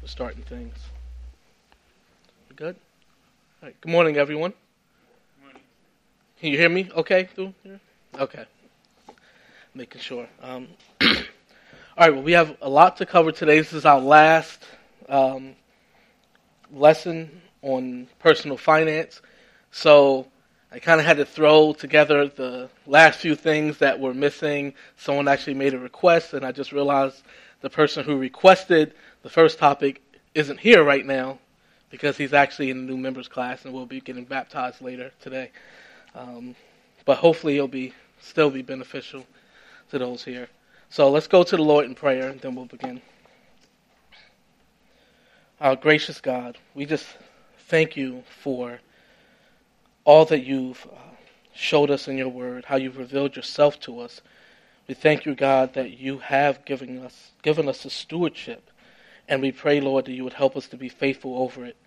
starting things. We good? All right. Good morning, everyone. Good morning. Can you hear me okay through here? Okay. Making sure. All right, well, we have a lot to cover today. This is our last lesson on personal finance. So I kind of had to throw together the last few things that were missing. Someone actually made a request, and I just realized the person who requested the first topic isn't here right now because he's actually in the new members class and will be getting baptized later today. But hopefully it'll still be beneficial to those here. So let's go to the Lord in prayer, and then we'll begin. Our gracious God, we just thank you for all that you've showed us in your word, how you've revealed yourself to us. We thank you, God, that you have given us a stewardship, and we pray, Lord, that you would help us to be faithful over it.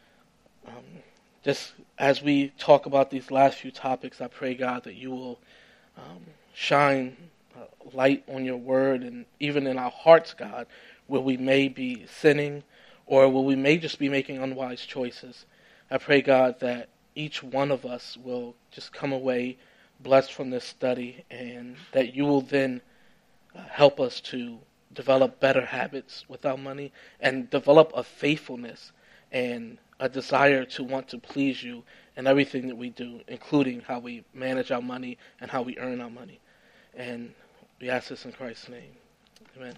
Just as we talk about these last few topics, I pray, God, that you will shine light on your word, and even in our hearts, God, where we may be sinning or where we may just be making unwise choices. I pray, God, that each one of us will just come away blessed from this study, and that you will then help us to develop better habits with our money and develop a faithfulness and a desire to want to please you in everything that we do, including how we manage our money and how we earn our money. And we ask this in Christ's name. Amen.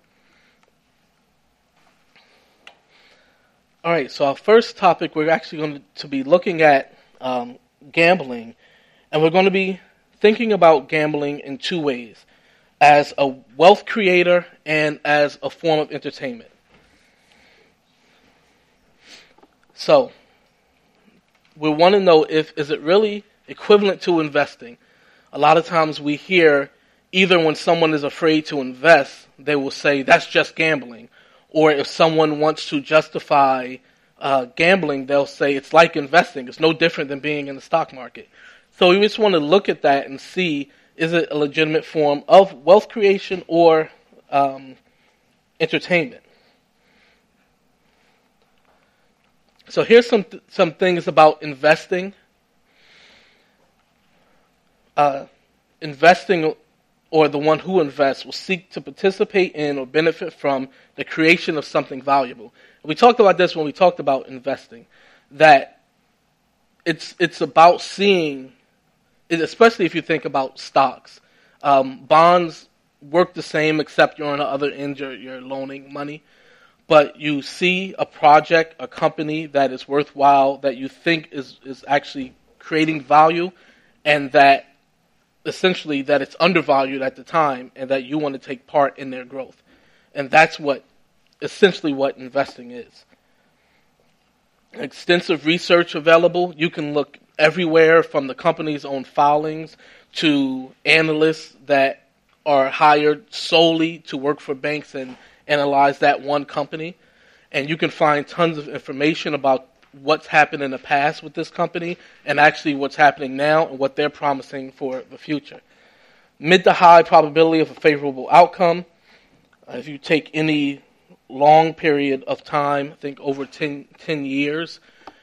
All right, so our first topic, we're actually going to be looking at gambling, and we're going to be thinking about gambling in two ways, as a wealth creator and as a form of entertainment. So, we want to know is it really equivalent to investing? A lot of times we hear either when someone is afraid to invest, they will say that's just gambling. Or if someone wants to justify gambling, they'll say it's like investing. It's no different than being in the stock market. So we just want to look at that and see, is it a legitimate form of wealth creation or entertainment? So here's some things about investing. Investing, or the one who invests, will seek to participate in or benefit from the creation of something valuable. We talked about this when we talked about investing, that it's about seeing, especially if you think about stocks. Bonds work the same, except you're on the other end, you're loaning money. But you see a project, a company that is worthwhile, that you think is actually creating value, and that essentially that it's undervalued at the time, and that you want to take part in their growth. And that's essentially what investing is. Extensive research available. You can look everywhere from the company's own filings to analysts that are hired solely to work for banks and analyze that one company. And you can find tons of information about what's happened in the past with this company and actually what's happening now and what they're promising for the future. Mid to high probability of a favorable outcome. If you take any long period of time, I think over 10 years,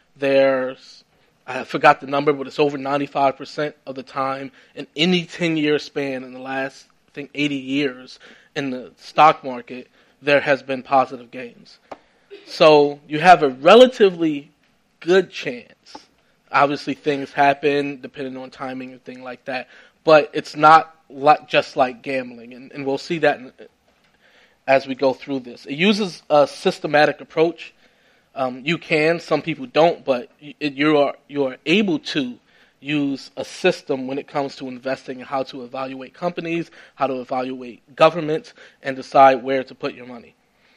I forgot the number, but it's over 95% of the time in any 10-year span in the last, I think, 80 years in the stock market, there has been positive gains. So you have a relatively good chance. Obviously, things happen depending on timing and things like that, but it's not just like gambling, and we'll see that as we go through this. It uses a systematic approach. You can, some people don't, but you are able to use a system when it comes to investing and how to evaluate companies, how to evaluate governments, and decide where to put your money.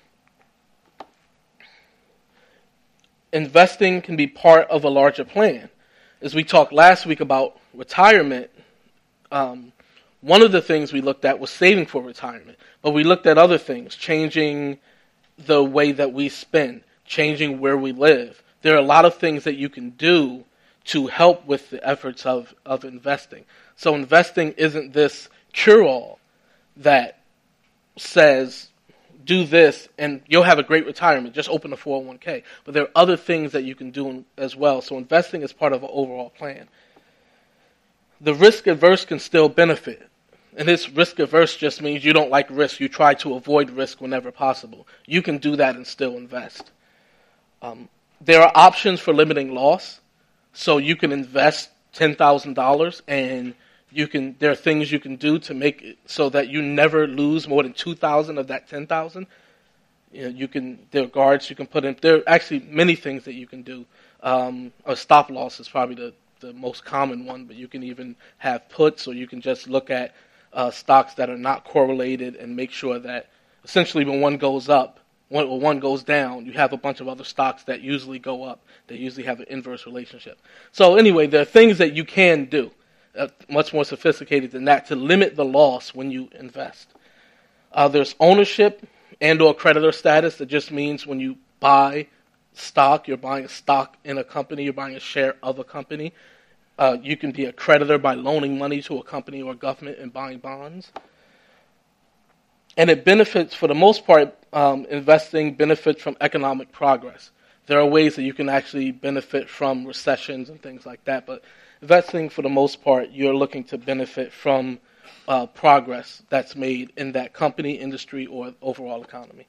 Investing can be part of a larger plan. As we talked last week about retirement, one of the things we looked at was saving for retirement. But we looked at other things, changing the way that we spend, changing where we live. There are a lot of things that you can do to help with the efforts of investing. So investing isn't this cure-all that says do this and you'll have a great retirement. Just open a 401k. But there are other things that you can do as well. So investing is part of an overall plan. The risk averse can still benefit. And this risk averse just means you don't like risk. You try to avoid risk whenever possible. You can do that and still invest. There are options for limiting loss. So you can invest $10,000 and there are things you can do to make it so that you never lose more than $2,000 of that $10,000. There are guards you can put in. There are actually many things that you can do. A stop loss is probably the most common one, but you can even have puts, or you can just look at stocks that are not correlated and make sure that essentially when one goes up, when one goes down, you have a bunch of other stocks that usually go up. They usually have an inverse relationship. So anyway, there are things that you can do, much more sophisticated than that, to limit the loss when you invest. There's ownership and or creditor status. That just means when you buy stock, you're buying a stock in a company, you're buying a share of a company. You can be a creditor by loaning money to a company or a government and buying bonds. And it benefits, for the most part, investing benefits from economic progress. There are ways that you can actually benefit from recessions and things like that, but investing, for the most part, you're looking to benefit from progress that's made in that company, industry, or overall economy.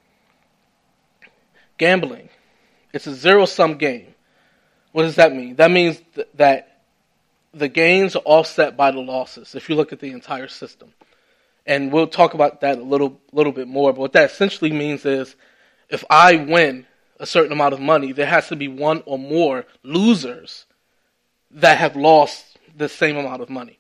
Gambling. It's a zero-sum game. What does that mean? That means that the gains are offset by the losses, if you look at the entire system. And we'll talk about that a little bit more. But what that essentially means is if I win a certain amount of money, there has to be one or more losers that have lost the same amount of money.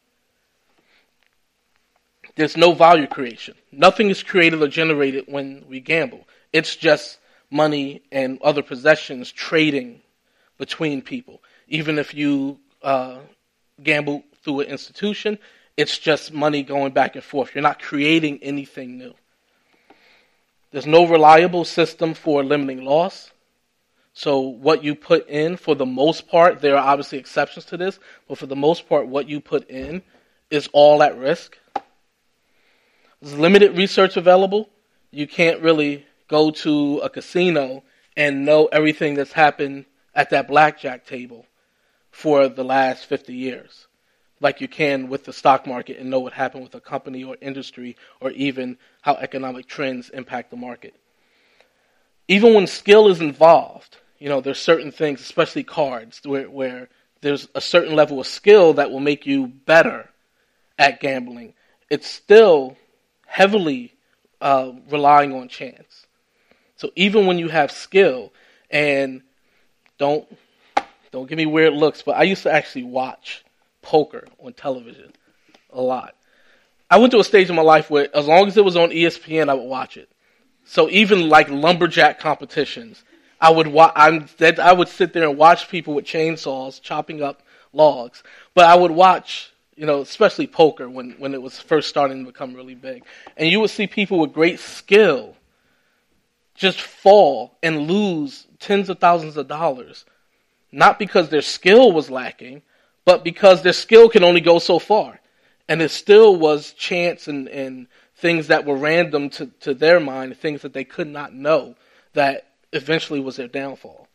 There's no value creation. Nothing is created or generated when we gamble. It's just money and other possessions trading between people. Even if you gamble through an institution, it's just money going back and forth. You're not creating anything new. There's no reliable system for limiting loss. So what you put in, for the most part, there are obviously exceptions to this, but for the most part, what you put in is all at risk. There's limited research available. You can't really go to a casino and know everything that's happened at that blackjack table for the last 50 years. Like you can with the stock market and know what happened with a company or industry, or even how economic trends impact the market. Even when skill is involved, there's certain things, especially cards, where there's a certain level of skill that will make you better at gambling. It's still heavily relying on chance. So even when you have skill, and don't give me weird looks, but I used to actually watch poker on television a lot. I went to a stage in my life where as long as it was on ESPN, I would watch it. So even like lumberjack competitions, I would sit there and watch people with chainsaws chopping up logs. But I would watch, especially poker when it was first starting to become really big. And you would see people with great skill just fall and lose tens of thousands of dollars. Not because their skill was lacking, but because their skill can only go so far. And it still was chance and things that were random to their mind, things that they could not know, that eventually was their downfall.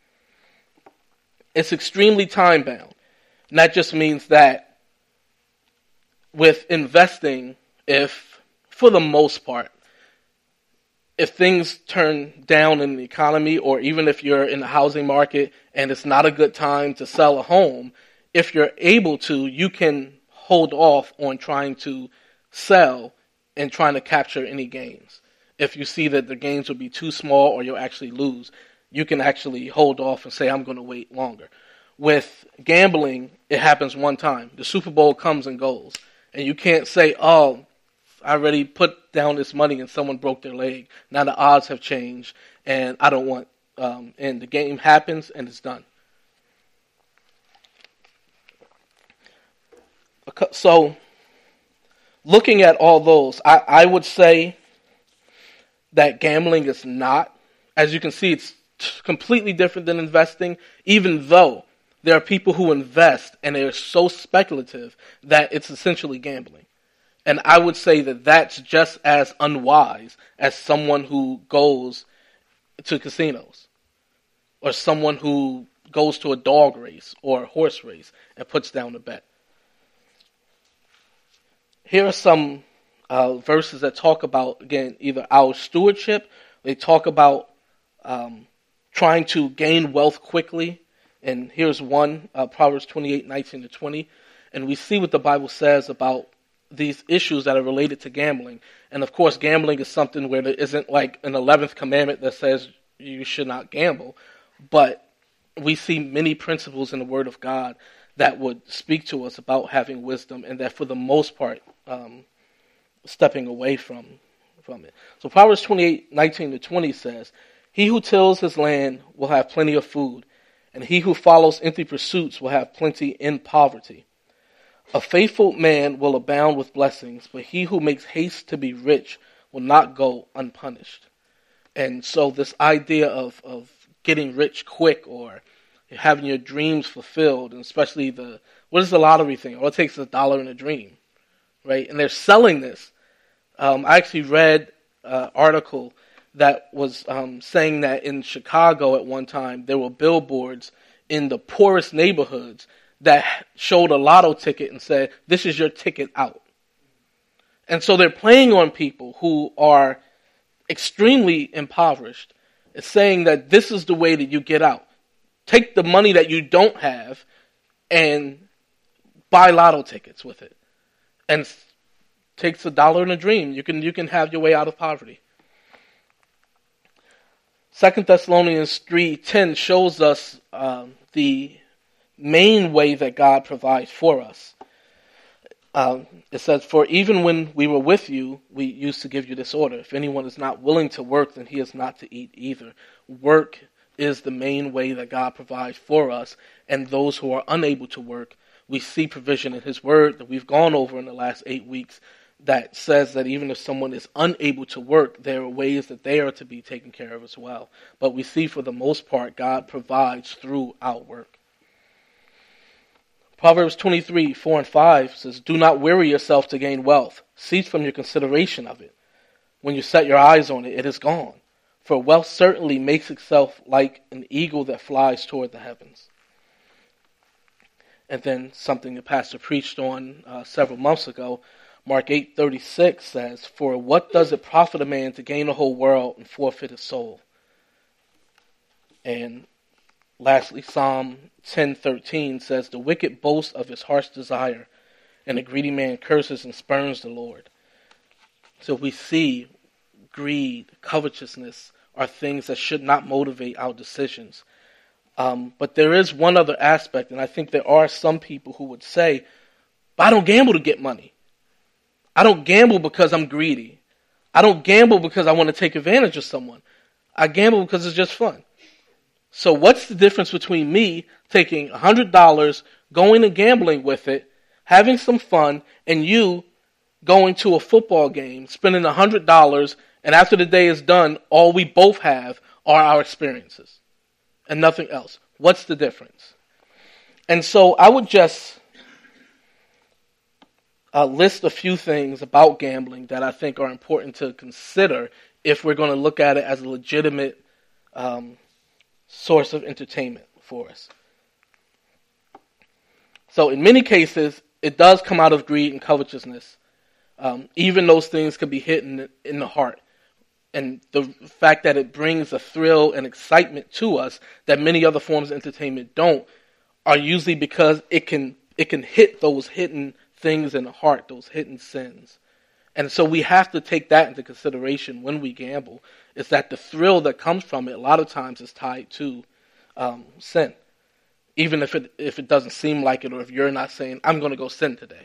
It's extremely time-bound. And that just means that with investing, for the most part, if things turn down in the economy, or even if you're in the housing market and it's not a good time to sell a home, if you're able to, you can hold off on trying to sell and trying to capture any gains. If you see that the gains will be too small or you'll actually lose, you can actually hold off and say, I'm going to wait longer. With gambling, it happens one time. The Super Bowl comes and goes. And you can't say, I already put down this money and someone broke their leg. Now the odds have changed and I don't want, and the game happens and it's done. So, looking at all those, I would say that gambling is not, as you can see, it's completely different than investing, even though there are people who invest and they're so speculative that it's essentially gambling. And I would say that that's just as unwise as someone who goes to casinos or someone who goes to a dog race or a horse race and puts down a bet. Here are some verses that talk about, again, either our stewardship. They talk about trying to gain wealth quickly. And here's one, Proverbs 28:19-20. And we see what the Bible says about these issues that are related to gambling. And of course, gambling is something where there isn't like an 11th commandment that says you should not gamble. But we see many principles in the Word of God that would speak to us about having wisdom, and that for the most part, stepping away from it. So Proverbs 28:19-20 says, "He who tills his land will have plenty of food, and he who follows empty pursuits will have plenty in poverty. A faithful man will abound with blessings, but he who makes haste to be rich will not go unpunished." And so this idea of getting rich quick or having your dreams fulfilled, and especially what is the lottery thing? All it takes is $1 in a dream, right? And they're selling this. I actually read an article that was saying that in Chicago at one time, there were billboards in the poorest neighborhoods that showed a lotto ticket and said, "This is your ticket out." And so they're playing on people who are extremely impoverished. It's saying that this is the way that you get out. Take the money that you don't have and buy lotto tickets with it. And it takes $1 in a dream. You can have your way out of poverty. 2 Thessalonians 3:10 shows us the main way that God provides for us. It says, "For even when we were with you, we used to give you this order. If anyone is not willing to work, then he is not to eat either." Work is the main way that God provides for us. And those who are unable to work, we see provision in His Word that we've gone over in the last 8 weeks that says that even if someone is unable to work, there are ways that they are to be taken care of as well. But we see for the most part, God provides through our work. Proverbs 23:4-5 says, "Do not weary yourself to gain wealth. Cease from your consideration of it. When you set your eyes on it, it is gone. For wealth certainly makes itself like an eagle that flies toward the heavens." And then something the pastor preached on several months ago, Mark 8:36 says, "For what does it profit a man to gain the whole world and forfeit his soul?" And lastly, Psalm 10:13 says, "The wicked boasts of his heart's desire, and the greedy man curses and spurns the Lord." So we see greed, covetousness are things that should not motivate our decisions. But there is one other aspect, and I think there are some people who would say, "But I don't gamble to get money. I don't gamble because I'm greedy. I don't gamble because I want to take advantage of someone. I gamble because it's just fun." So what's the difference between me taking $100, going and gambling with it, having some fun, and you going to a football game, spending $100, and after the day is done, all we both have are our experiences and nothing else? What's the difference? And so I would just list a few things about gambling that I think are important to consider if we're going to look at it as a legitimate source of entertainment for us. So in many cases, it does come out of greed and covetousness. Even those things can be hit in the heart. And the fact that it brings a thrill and excitement to us that many other forms of entertainment don't are usually because it can hit those hidden things in the heart, those hidden sins. And so we have to take that into consideration when we gamble, is that the thrill that comes from it a lot of times is tied to sin. Even if it doesn't seem like it, or if you're not saying, "I'm going to go sin today."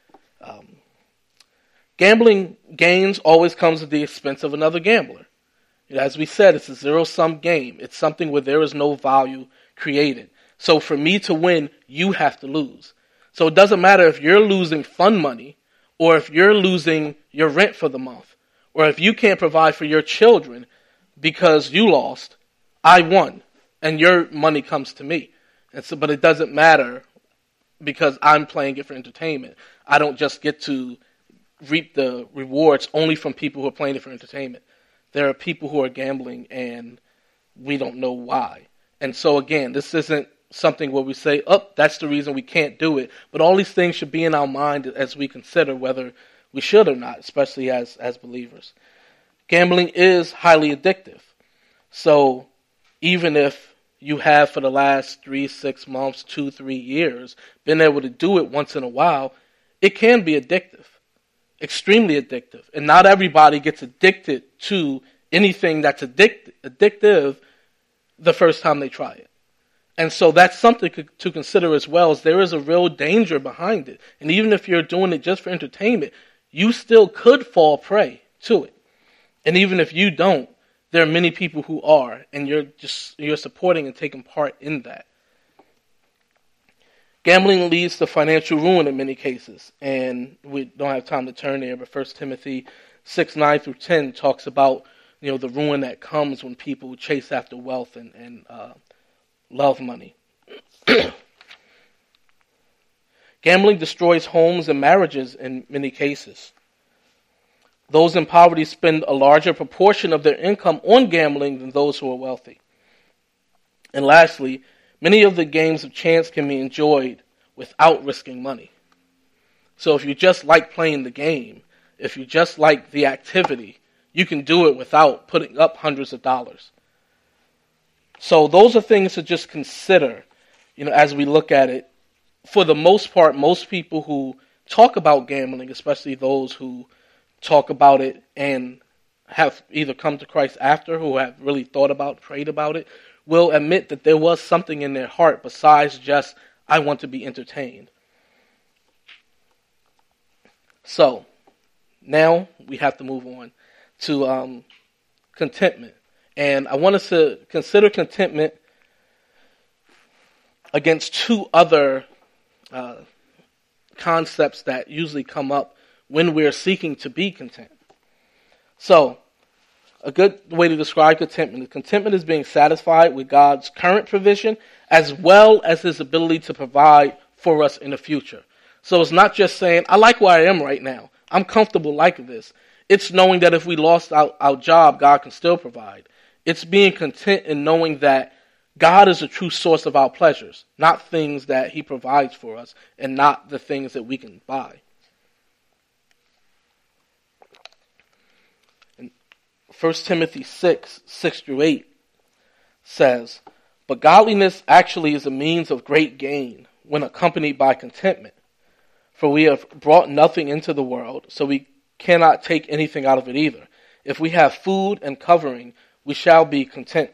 Gambling gains always comes at the expense of another gambler. As we said, it's a zero-sum game. It's something where there is no value created. So for me to win, you have to lose. So it doesn't matter if you're losing fun money, or if you're losing your rent for the month, or if you can't provide for your children because you lost, I won, and your money comes to me. And so, but it doesn't matter because I'm playing it for entertainment. I don't just get to reap the rewards only from people who are playing it for entertainment. There are people who are gambling and we don't know why. And so again, this isn't something where we say, oh, that's the reason we can't do it. But all these things should be in our mind as we consider whether we should or not, especially as believers. Gambling is highly addictive. So even if you have for the last 3, 6 months, 2, 3 years, been able to do it once in a while, it can be addictive, extremely addictive. And not everybody gets addicted to anything that's addictive the first time they try it. And so that's something to consider as well, as there is a real danger behind it. And even if you're doing it just for entertainment, you still could fall prey to it. And even if you don't, there are many people who are, and you're supporting and taking part in that. Gambling leads to financial ruin in many cases, and we don't have time to turn there, but 1 Timothy 6:9-10 talks about the ruin that comes when people chase after wealth and love money. Gambling destroys homes and marriages in many cases. Those in poverty spend a larger proportion of their income on gambling than those who are wealthy. And lastly, many of the games of chance can be enjoyed without risking money. So if you just like playing the game, if you just like the activity, you can do it without putting up hundreds of dollars. So those are things to just consider, as we look at it. For the most part, most people who talk about gambling, especially those who talk about it and have either come to Christ after, who have really prayed about it, will admit that there was something in their heart besides just, I want to be entertained. So, now we have to move on to contentment. And I want us to consider contentment against two other concepts that usually come up when we're seeking to be content. So, a good way to describe contentment is being satisfied with God's current provision as well as His ability to provide for us in the future. So it's not just saying, I like where I am right now. I'm comfortable like this. It's knowing that if we lost our job, God can still provide. It's being content in knowing that God is the true source of our pleasures, not things that He provides for us and not the things that we can buy. 1 Timothy 6:6-8 says, but godliness actually is a means of great gain when accompanied by contentment. For we have brought nothing into the world, so we cannot take anything out of it either. If we have food and covering, we shall be content.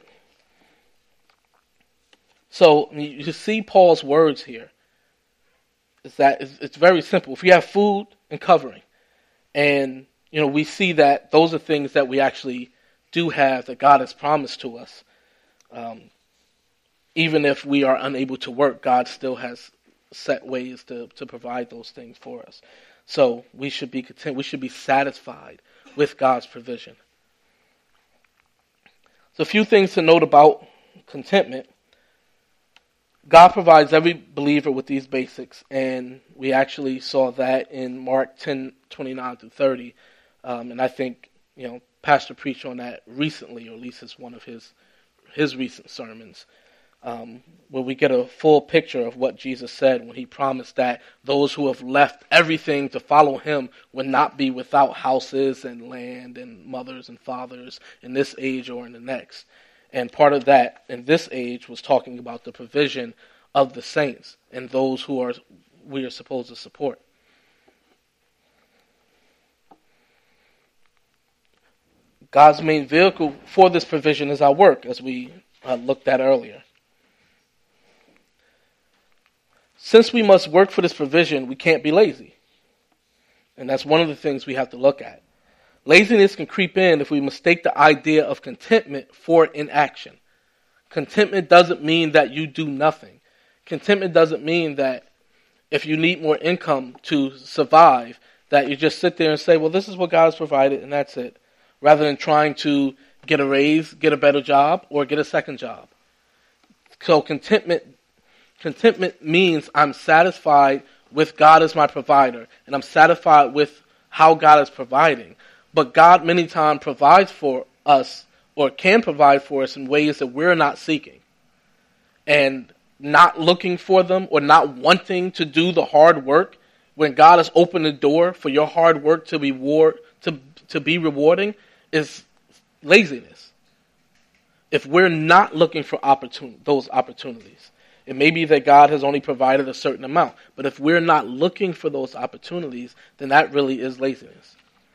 So you see Paul's words here. Is that it's very simple. If we have food and covering, and we see that those are things that we actually do have that God has promised to us. Even if we are unable to work, God still has set ways to provide those things for us. So we should be content. We should be satisfied with God's provision. So a few things to note about contentment. God provides every believer with these basics, and we actually saw that in Mark 10:29-30. And I think, Pastor preached on that recently, or at least it's one of his recent sermons, where we get a full picture of what Jesus said when He promised that those who have left everything to follow Him would not be without houses and land and mothers and fathers in this age or in the next. And part of that in this age was talking about the provision of the saints and those who we are supposed to support. God's main vehicle for this provision is our work, as we looked at earlier. Since we must work for this provision, we can't be lazy. And that's one of the things we have to look at. Laziness can creep in if we mistake the idea of contentment for inaction. Contentment doesn't mean that you do nothing. Contentment doesn't mean that if you need more income to survive, that you just sit there and say, well, this is what God has provided, and that's it. Rather than trying to get a raise, get a better job, or get a second job. So contentment means I'm satisfied with God as my provider, and I'm satisfied with how God is providing. But God many times provides for us, or can provide for us in ways that we're not seeking. And not looking for them or not wanting to do the hard work, when God has opened the door for your hard work to be rewarding, is laziness. If we're not looking for those opportunities, it may be that God has only provided a certain amount, but if we're not looking for those opportunities, then that really is laziness.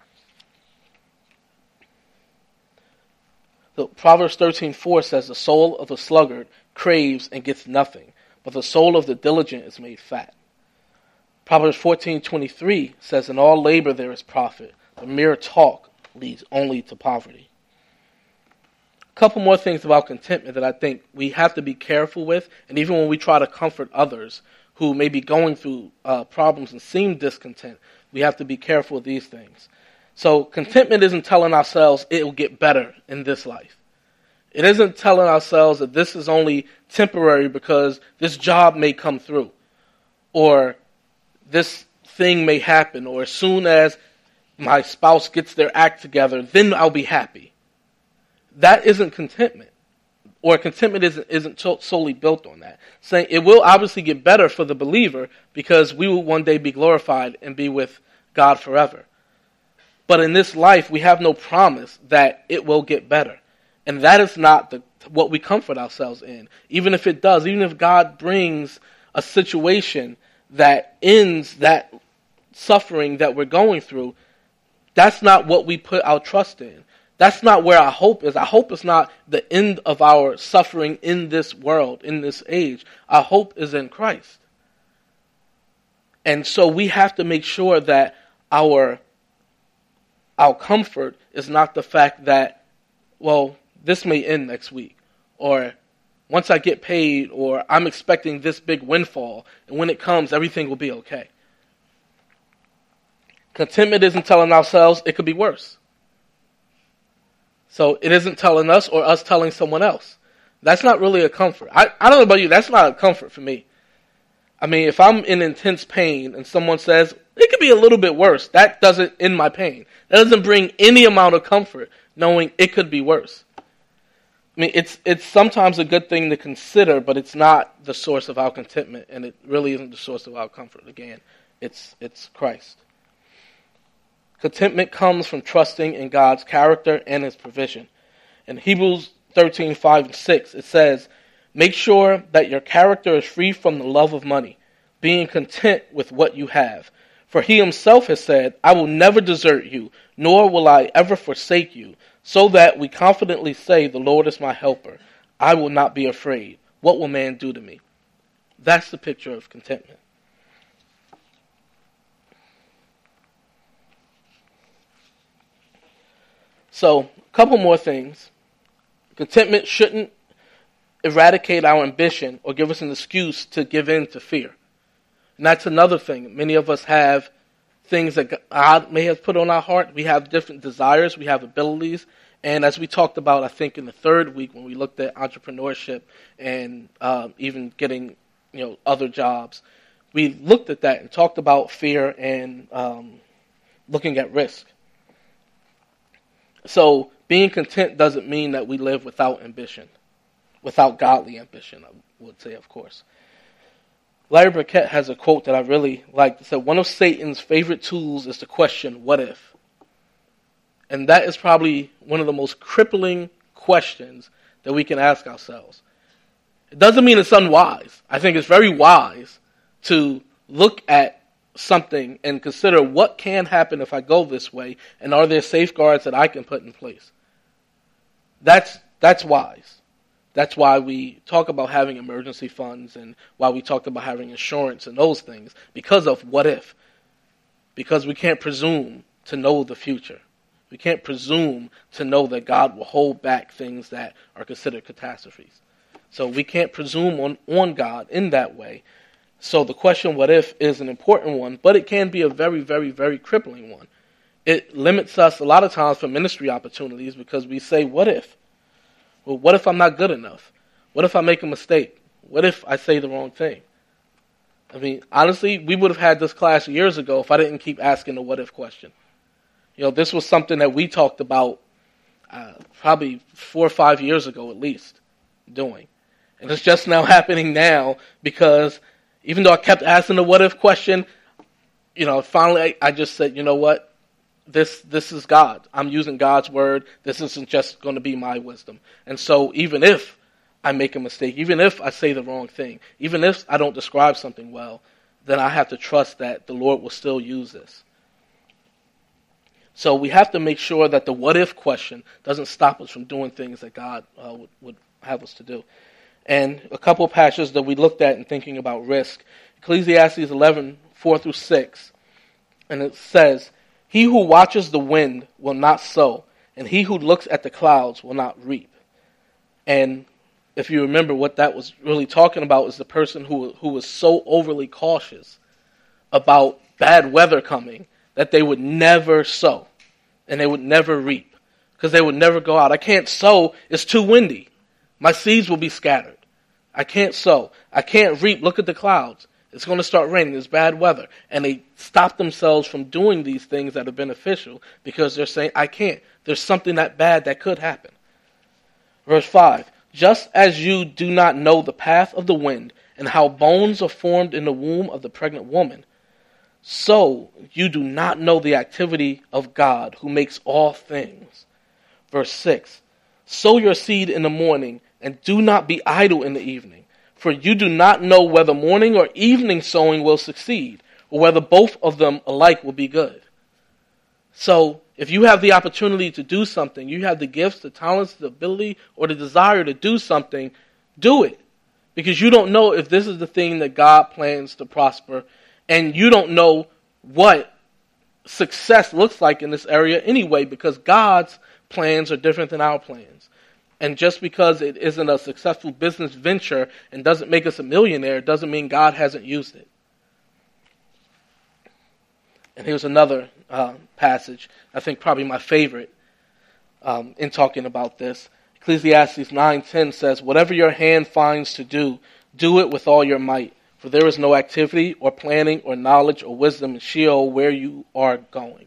So Proverbs 13:4 says, the soul of the sluggard craves and gets nothing, but the soul of the diligent is made fat. Proverbs 14:23 says, in all labor there is profit, but mere talk leads only to poverty. A couple more things about contentment that I think we have to be careful with, and even when we try to comfort others who may be going through problems and seem discontent, we have to be careful with these things. So contentment isn't telling ourselves it will get better in this life. It isn't telling ourselves that this is only temporary because this job may come through, or this thing may happen, or as soon as my spouse gets their act together, then I'll be happy. That isn't contentment. Or contentment isn't solely built on that. Saying it will obviously get better for the believer because we will one day be glorified and be with God forever. But in this life, we have no promise that it will get better. And that is not what we comfort ourselves in. Even if it does, even if God brings a situation that ends that suffering that we're going through, that's not what we put our trust in. That's not where our hope is. Our hope is not the end of our suffering in this world, in this age. Our hope is in Christ. And so we have to make sure that our comfort is not the fact that, well, this may end next week, or once I get paid, or I'm expecting this big windfall, and when it comes, everything will be okay. Contentment isn't telling ourselves it could be worse. So it isn't telling us or us telling someone else. That's not really a comfort. I don't know about you, that's not a comfort for me. I mean, if I'm in intense pain and someone says, it could be a little bit worse, that doesn't end my pain. That doesn't bring any amount of comfort knowing it could be worse. I mean, it's sometimes a good thing to consider, but it's not the source of our contentment, and it really isn't the source of our comfort. Again, it's Christ. Contentment comes from trusting in God's character and His provision. In Hebrews 13:5 and 6, it says, make sure that your character is free from the love of money, being content with what you have. For He Himself has said, I will never desert you, nor will I ever forsake you, so that we confidently say, the Lord is my helper. I will not be afraid. What will man do to me? That's the picture of contentment. So, a couple more things. Contentment shouldn't eradicate our ambition or give us an excuse to give in to fear. And that's another thing. Many of us have things that God may have put on our heart. We have different desires. We have abilities. And as we talked about, I think, in the third week when we looked at entrepreneurship and even getting other jobs, we looked at that and talked about fear and looking at risk. So being content doesn't mean that we live without ambition, without godly ambition, I would say, of course. Larry Burkett has a quote that I really like. It said, one of Satan's favorite tools is to question, what if? And that is probably one of the most crippling questions that we can ask ourselves. It doesn't mean it's unwise. I think it's very wise to look at something and consider what can happen if I go this way, and are there safeguards that I can put in place. That's wise. That's why we talk about having emergency funds and why we talk about having insurance and those things, because of what if. Because we can't presume to know the future. We can't presume to know that God will hold back things that are considered catastrophes. So we can't presume on God in that way. So the question, what if, is an important one, but it can be a very, very, very crippling one. It limits us a lot of times for ministry opportunities because we say, what if? Well, what if I'm not good enough? What if I make a mistake? What if I say the wrong thing? I mean, honestly, we would have had this class years ago if I didn't keep asking the what if question. This was something that we talked about probably 4 or 5 years ago at least doing. And it's just now happening now because even though I kept asking the what if question, finally I just said, you know what? This is God. I'm using God's word. This isn't just going to be my wisdom. And so even if I make a mistake, even if I say the wrong thing, even if I don't describe something well, then I have to trust that the Lord will still use this. So we have to make sure that the what if question doesn't stop us from doing things that God would have us to do. And a couple of passages that we looked at in thinking about risk. Ecclesiastes 11:4-6. And it says, "He who watches the wind will not sow, and he who looks at the clouds will not reap." And if you remember, what that was really talking about is the person who was so overly cautious about bad weather coming that they would never sow and they would never reap because they would never go out. I can't sow, it's too windy. My seeds will be scattered. I can't sow. I can't reap. Look at the clouds. It's going to start raining. There's bad weather. And they stop themselves from doing these things that are beneficial because they're saying, I can't. There's something that bad that could happen. Verse 5, "Just as you do not know the path of the wind and how bones are formed in the womb of the pregnant woman, so you do not know the activity of God who makes all things." Verse 6, "Sow your seed in the morning and do not be idle in the evening, for you do not know whether morning or evening sowing will succeed, or whether both of them alike will be good." So if you have the opportunity to do something, you have the gifts, the talents, the ability, or the desire to do something, do it. Because you don't know if this is the thing that God plans to prosper, and you don't know what success looks like in this area anyway, because God's plans are different than our plans. And just because it isn't a successful business venture and doesn't make us a millionaire, doesn't mean God hasn't used it. And here's another passage, I think probably my favorite in talking about this. Ecclesiastes 9:10 says, "Whatever your hand finds to do, do it with all your might. For there is no activity or planning or knowledge or wisdom in Sheol where you are going."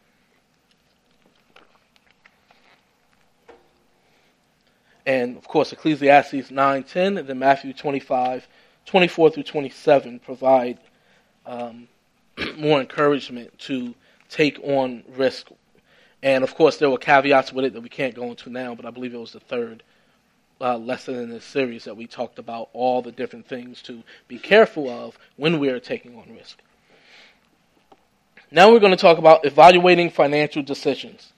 And of course, Ecclesiastes 9:10 and then Matthew 25:24-27 provide more encouragement to take on risk. And of course, there were caveats with it that we can't go into now, but I believe it was the third lesson in this series that we talked about all the different things to be careful of when we are taking on risk. Now we're going to talk about evaluating financial decisions.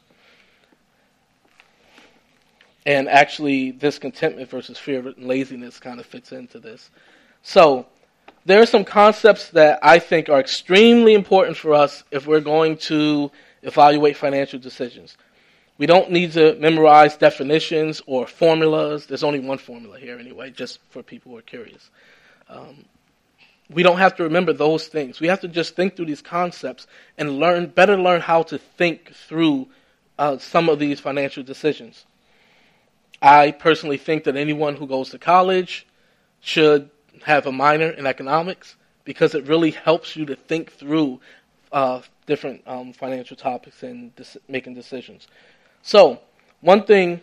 And actually, this contentment versus fear and laziness kind of fits into this. So, there are some concepts that I think are extremely important for us if we're going to evaluate financial decisions. We don't need to memorize definitions or formulas. There's only one formula here anyway, just for people who are curious. We don't have to remember those things. We have to just think through these concepts and better learn how to think through some of these financial decisions. I personally think that anyone who goes to college should have a minor in economics because it really helps you to think through different financial topics and making decisions. So, one thing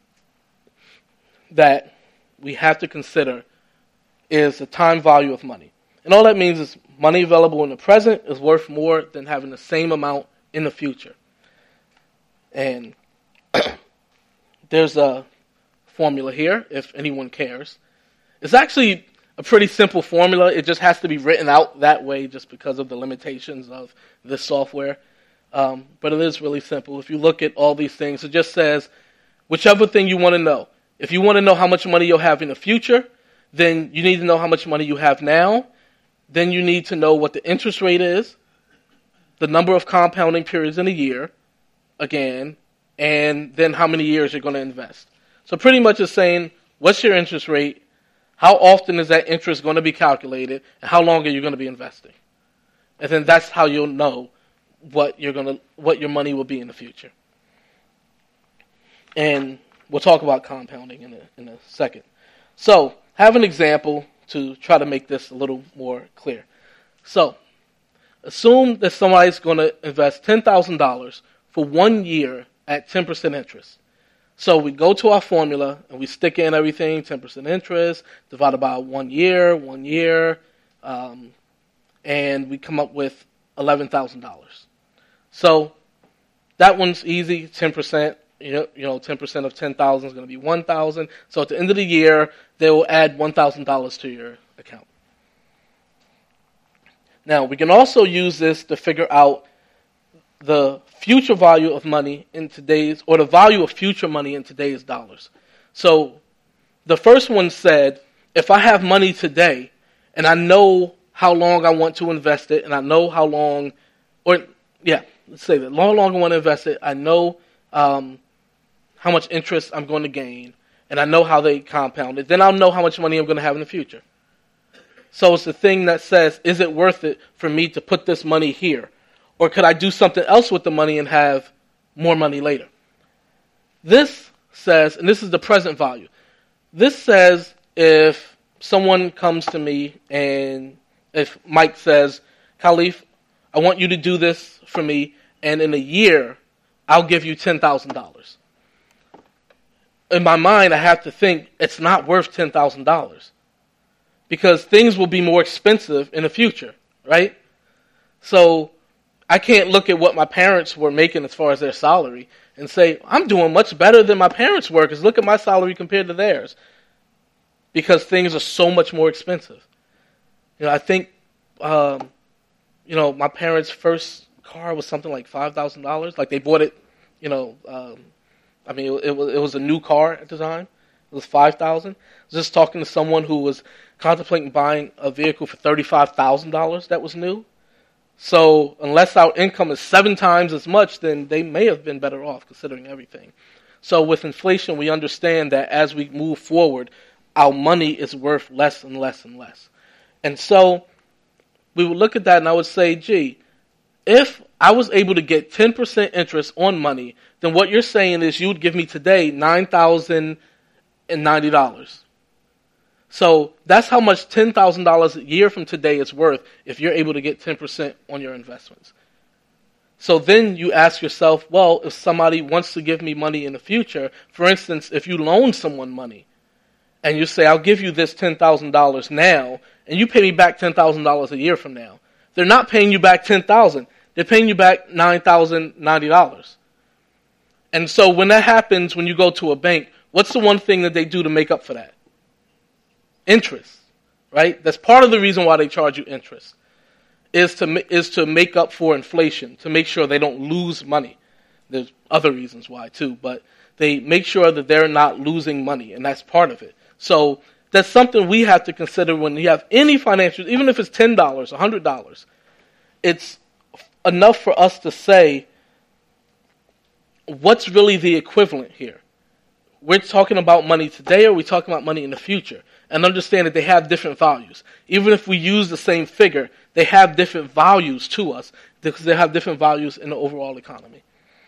that we have to consider is the time value of money. And all that means is money available in the present is worth more than having the same amount in the future. And there's a formula here, if anyone cares. It's actually a pretty simple formula. It just has to be written out that way just because of the limitations of this software. But it is really simple. If you look at all these things, it just says whichever thing you want to know. If you want to know how much money you'll have in the future, then you need to know how much money you have now. Then you need to know what the interest rate is, the number of compounding periods in a year, again, and then how many years you're going to invest. So pretty much it's saying, what's your interest rate? How often is that interest going to be calculated? And how long are you going to be investing? And then that's how you'll know what your money will be in the future. And we'll talk about compounding in a second. So, have an example to try to make this a little more clear. So, assume that somebody's going to invest $10,000 for 1 year at 10% interest. So we go to our formula and we stick in everything, 10% interest, divided by 1 year, and we come up with $11,000. So that one's easy, 10%. 10% of 10,000 is going to be 1,000. So at the end of the year, they will add $1,000 to your account. Now, we can also use this to figure out the future value of money in today's, or the value of future money in today's dollars. So the first one said, if I have money today and I know how long I want to invest it, and I know how long, let's say that, how long I want to invest it, I know how much interest I'm going to gain, and I know how they compound it, then I'll know how much money I'm going to have in the future. So it's the thing that says, is it worth it for me to put this money here? Or could I do something else with the money and have more money later? This says, and this is the present value, this says if someone comes to me and if Mike says, Khalif, I want you to do this for me, and in a year, I'll give you $10,000. In my mind, I have to think it's not worth $10,000 because things will be more expensive in the future, right? So I can't look at what my parents were making as far as their salary and say, I'm doing much better than my parents were because look at my salary compared to theirs, because things are so much more expensive. I think, my parents' first car was something like $5,000. Like they bought it, it was a new car at the time. It was $5,000. I was just talking to someone who was contemplating buying a vehicle for $35,000 that was new. So unless our income is 7 times as much, then they may have been better off considering everything. So with inflation, we understand that as we move forward, our money is worth less and less and less. And so we would look at that and I would say, gee, if I was able to get 10% interest on money, then what you're saying is you would give me today $9,090. So that's how much $10,000 a year from today is worth if you're able to get 10% on your investments. So then you ask yourself, well, if somebody wants to give me money in the future, for instance, if you loan someone money and you say, I'll give you this $10,000 now, and you pay me back $10,000 a year from now, they're not paying you back $10,000. They're paying you back $9,090. And so when that happens, when you go to a bank, what's the one thing that they do to make up for that? Interest, right? That's part of the reason why they charge you interest, is to make up for inflation, to make sure they don't lose money. There's other reasons why too, but they make sure that they're not losing money, and that's part of it. So that's something we have to consider when you have any financial, even if it's $10, $100. It's enough for us to say, what's really the equivalent here? We're talking about money today, or we're talking about money in the future? And understand that they have different values. Even if we use the same figure, they have different values to us because they have different values in the overall economy.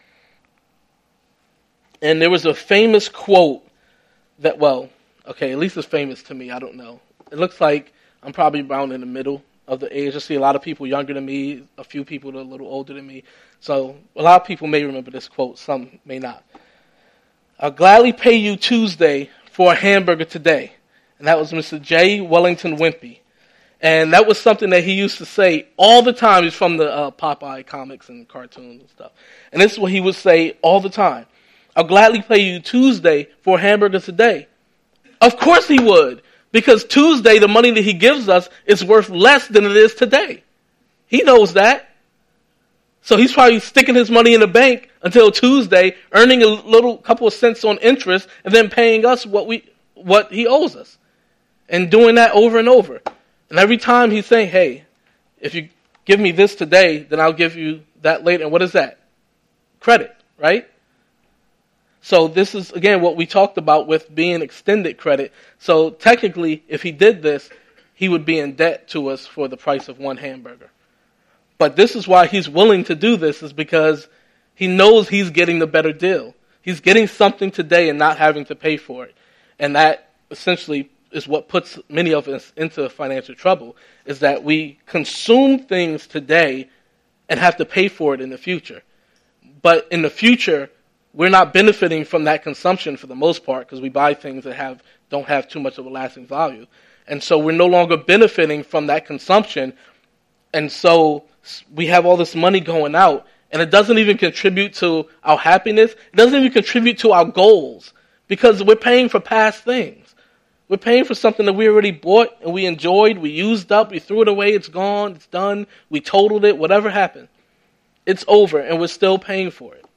And there was a famous quote that, at least it's famous to me, I don't know. It looks like I'm probably around in the middle of the age. I see a lot of people younger than me, a few people that are a little older than me. So a lot of people may remember this quote, some may not. I'll gladly pay you Tuesday for a hamburger today. And that was Mr. J. Wellington Wimpy. And that was something that he used to say all the time. He's from the Popeye comics and cartoons and stuff. And this is what he would say all the time. I'll gladly pay you Tuesday for a hamburger today. Of course he would. Because Tuesday, the money that he gives us is worth less than it is today. He knows that. So he's probably sticking his money in the bank until Tuesday, earning a couple of cents on interest, and then paying us what he owes us. And doing that over and over. And every time he's saying, hey, if you give me this today, then I'll give you that later. And what is that? Credit, right? So this is, again, what we talked about with being extended credit. So technically, if he did this, he would be in debt to us for the price of one hamburger. But this is why he's willing to do this, is because he knows he's getting the better deal. He's getting something today and not having to pay for it. And that essentially is what puts many of us into financial trouble, is that we consume things today and have to pay for it in the future. But in the future, we're not benefiting from that consumption for the most part because we buy things that don't have too much of a lasting value. And so we're no longer benefiting from that consumption. And so we have all this money going out, and it doesn't even contribute to our happiness. It doesn't even contribute to our goals because we're paying for past things. We're paying for something that we already bought and we enjoyed, we used up, we threw it away, it's gone, it's done, we totaled it, whatever happened. It's over, and we're still paying for it.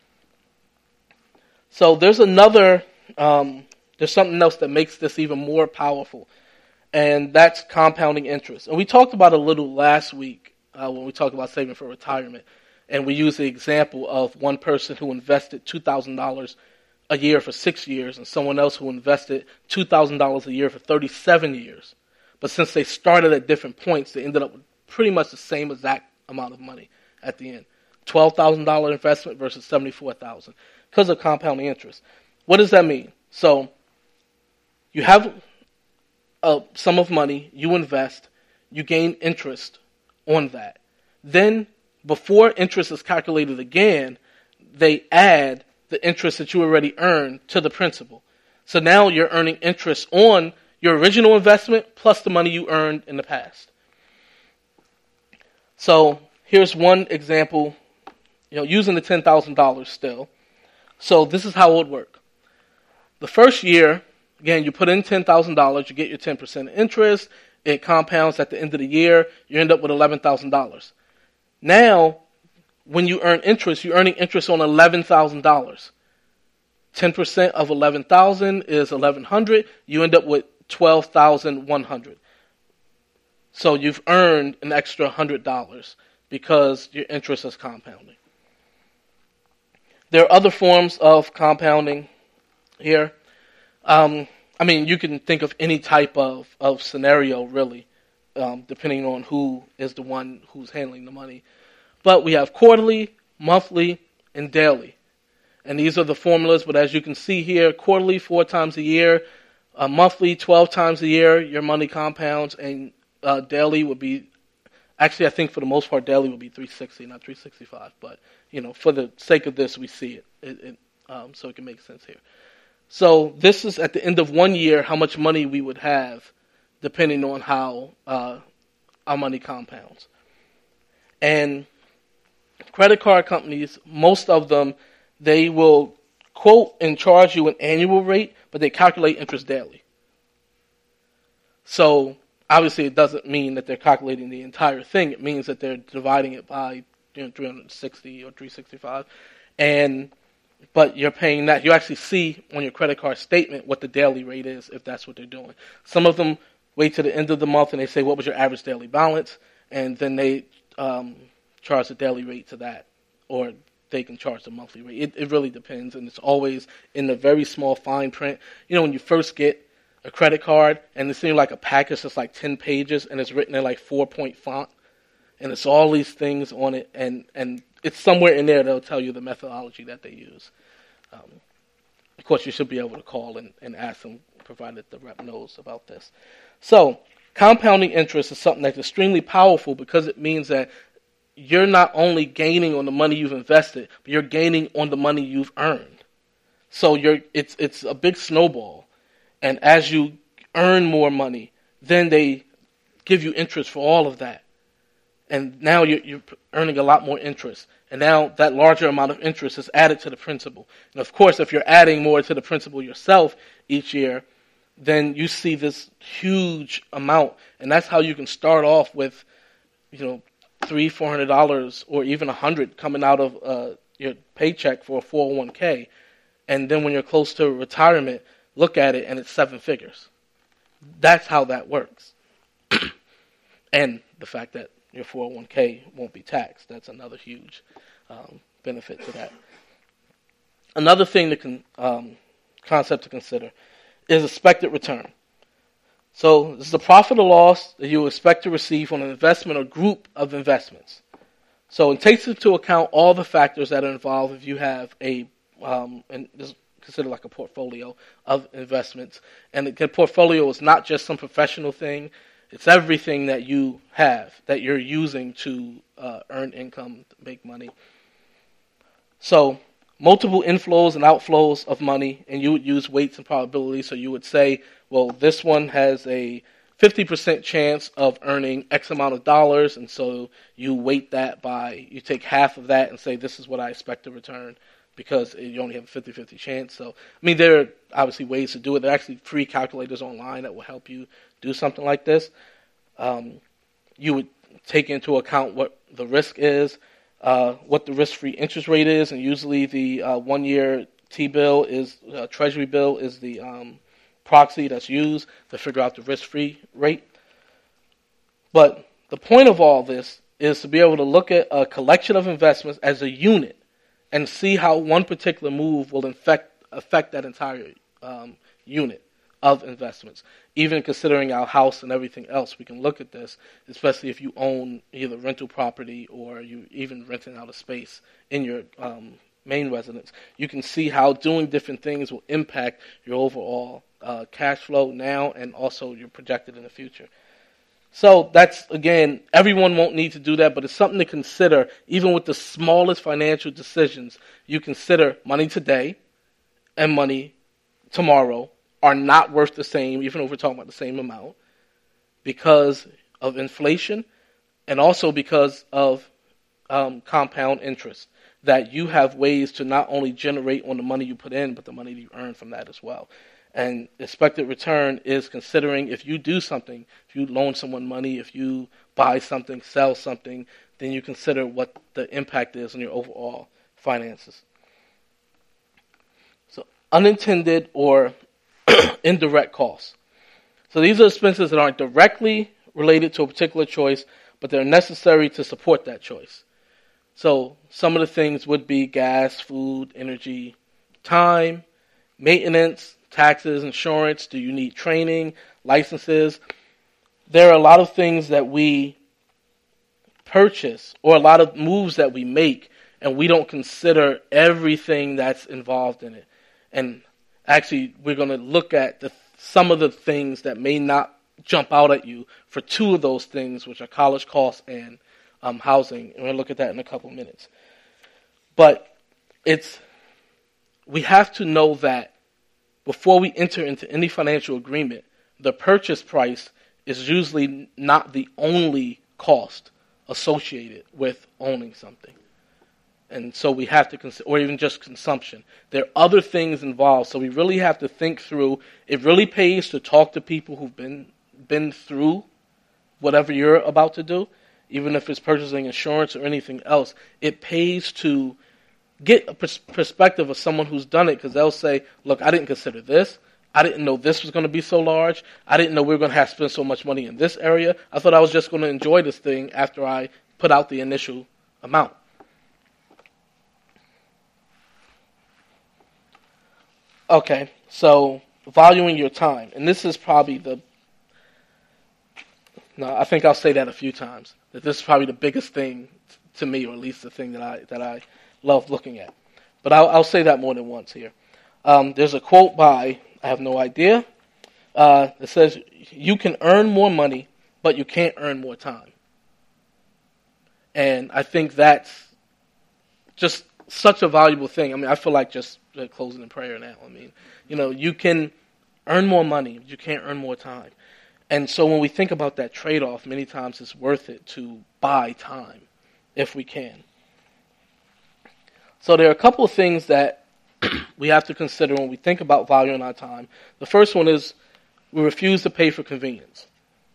So there's something else that makes this even more powerful, and that's compounding interest. And we talked about it a little last week when we talked about saving for retirement, and we used the example of one person who invested $2,000 a year for 6 years and someone else who invested $2,000 a year for 37 years. But since they started at different points, they ended up with pretty much the same exact amount of money at the end. $12,000 investment versus $74,000 because of compounding interest. What does that mean? So you have a sum of money, you invest, you gain interest on that. Then before interest is calculated again, they add the interest that you already earned to the principal. So now you're earning interest on your original investment plus the money you earned in the past. So here's one example, using the $10,000 still. So this is how it would work. The first year, again, you put in $10,000, you get your 10% interest, it compounds at the end of the year, you end up with $11,000. Now, when you earn interest, you're earning interest on $11,000. 10% of $11,000 is $1,100. You end up with $12,100. So you've earned an extra $100 because your interest is compounding. There are other forms of compounding here. You can think of any type of scenario, really, depending on who is the one who's handling the money. But we have quarterly, monthly, and daily. And these are the formulas, but as you can see here, quarterly 4 times a year, monthly 12 times a year, your money compounds, and daily would be, actually I think for the most part daily would be 360, not 365, but for the sake of this we see it, so it can make sense here. So this is at the end of 1 year how much money we would have depending on how our money compounds. And credit card companies, most of them, they will quote and charge you an annual rate, but they calculate interest daily. So obviously it doesn't mean that they're calculating the entire thing. It means that they're dividing it by 360 or 365. But you're paying that. You actually see on your credit card statement what the daily rate is if that's what they're doing. Some of them wait to the end of the month and they say, what was your average daily balance? And then they charge the daily rate to that, or they can charge the monthly rate. It really depends, and it's always in the very small fine print. When you first get a credit card and it seems like a package that's like 10 pages and it's written in like 4-point font, and it's all these things on it, and it's somewhere in there they'll tell you the methodology that they use. Of course, you should be able to call and ask them, provided the rep knows about this. So compounding interest is something that's extremely powerful because it means that you're not only gaining on the money you've invested, but you're gaining on the money you've earned. So it's a big snowball. And as you earn more money, then they give you interest for all of that. And now you're earning a lot more interest. And now that larger amount of interest is added to the principal. And of course, if you're adding more to the principal yourself each year, then you see this huge amount. And that's how you can start off with, $300-$400 or even $100 coming out of your paycheck for a 401k, and then when you're close to retirement, look at it and it's 7 figures. That's how that works. And the fact that your 401k won't be taxed, that's another huge benefit to that. Another thing concept to consider is expected return. So this is the profit or loss that you expect to receive on an investment or group of investments. So it takes into account all the factors that are involved if you have and this is considered like a portfolio of investments. And the portfolio is not just some professional thing. It's everything that you have, that you're using to earn income, to make money. So multiple inflows and outflows of money, and you would use weights and probabilities. So you would say, well, this one has a 50% chance of earning X amount of dollars, and so you weight that by, you take half of that and say, this is what I expect to return, because you only have a 50-50 chance. So, I mean, there are obviously ways to do it. There are actually free calculators online that will help you do something like this. You would take into account what the risk is, what the risk-free interest rate is, and usually the 1-year T-bill is, Treasury bill is the proxy that's used to figure out the risk-free rate. But the point of all this is to be able to look at a collection of investments as a unit and see how one particular move will affect that entire unit of investments. Even considering our house and everything else, we can look at this, especially if you own either rental property or you even renting out a space in your main residence. You can see how doing different things will impact your overall cash flow now and also your projected in the future. So that's, again, everyone won't need to do that, but it's something to consider. Even with the smallest financial decisions, you consider money today and money tomorrow are not worth the same, even if we're talking about the same amount, because of inflation and also because of compound interest, that you have ways to not only generate on the money you put in, but the money you earn from that as well. And expected return is considering if you do something, if you loan someone money, if you buy something, sell something, then you consider what the impact is on your overall finances. So unintended or indirect costs. So these are expenses that aren't directly related to a particular choice, but they're necessary to support that choice. So some of the things would be gas, food, energy, time, maintenance, taxes, insurance. Do you need training, licenses? There are a lot of things that we purchase or a lot of moves that we make, and we don't consider everything that's involved in it. And actually, we're going to look at some of the things that may not jump out at you for two of those things, which are college costs and housing. And we'll look at that in a couple minutes. But we have to know that before we enter into any financial agreement, the purchase price is usually not the only cost associated with owning something. And so we have to consider, or even just consumption. There are other things involved, so we really have to think through. It really pays to talk to people who've been through whatever you're about to do, even if it's purchasing insurance or anything else. It pays to get a perspective of someone who's done it, because they'll say, look, I didn't consider this. I didn't know this was going to be so large. I didn't know we were going to have to spend so much money in this area. I thought I was just going to enjoy this thing after I put out the initial amount. Okay, so valuing your time. And this is probably I think I'll say that a few times, that this is probably the biggest thing to me, or at least the thing that I love looking at. But I'll say that more than once here. There's a quote by, I have no idea, that says, you can earn more money, but you can't earn more time. And I think that's just such a valuable thing. I mean, I feel like just closing in prayer now. I mean, you can earn more money, but you can't earn more time. And so when we think about that trade-off, many times it's worth it to buy time if we can. So there are a couple of things that we have to consider when we think about valuing our time. The first one is we refuse to pay for convenience.